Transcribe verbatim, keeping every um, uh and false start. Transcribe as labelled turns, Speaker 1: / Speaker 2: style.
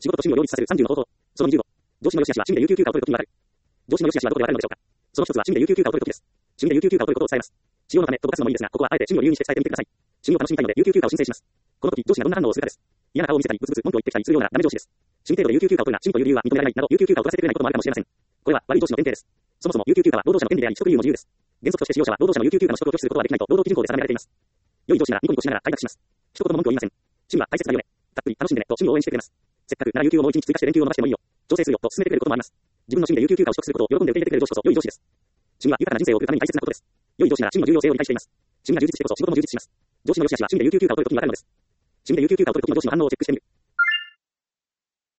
Speaker 1: 仕事と趣味を両立させるさんじゅうの方法。そのにじゅうご。上司の良し悪しは趣味で有給休暇を取るときにわかる。上司の良し悪しはどこでわかるのでしょうか。その一つは趣味で有給休暇を取るときです。趣味で有給休暇を取ることを伝えます。使用のためとぼかすのもいいですが、ここはあえて趣味を理由にして伝えてみてください。趣味を楽しみたいので有給休暇を申請します。この時、上司がどんな反応をするかです。嫌な顔を見せたり、ブツブツ文句を言ってきたりするようなダメ上司です。趣味程度で有給休暇を取るが、趣味という理由は認められないなど、有給休暇を取らせてくれないこともあるかもしれません。これは悪い上司の典型です。そもそも有給休暇は労働者の権利であり、取得理由も自由です。原則として使用者は労働者の有給休暇の取得を拒否することはできないと労働基準法で定められています。良い上司ならニコニコしながら快諾します。一言も文句を言いません。趣味は大切なよね。たっぷり楽しんでねと趣味を応援してくれます。せっかくなら有給をもう一日追加して連休を伸ばしてもいいよ。調整するよと進めてくれることもあります。自分の趣味で有給休暇を取得することを喜んで受け入れてくれる上司こそ良い上司です。趣味は豊かな人生を送るために大切なことです。良い上司なら趣味の重要性を理解しています。趣味が充実してこそ仕事も充実します。上司の良し悪しは趣味で有給休暇を取ることにわかるのです。趣味で有給休暇を取る時の上司の反応をチェックしてみる。